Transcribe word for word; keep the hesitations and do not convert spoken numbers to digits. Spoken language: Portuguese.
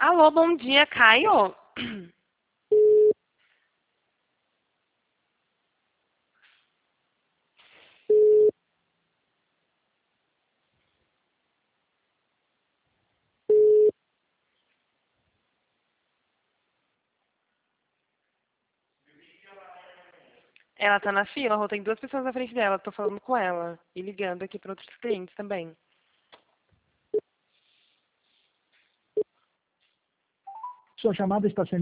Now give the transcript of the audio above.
Alô, bom dia, Caio? Ela tá na fila, Rô, tem duas pessoas na frente dela, tô falando com ela e ligando aqui para outros clientes também. Sua chamada está sendo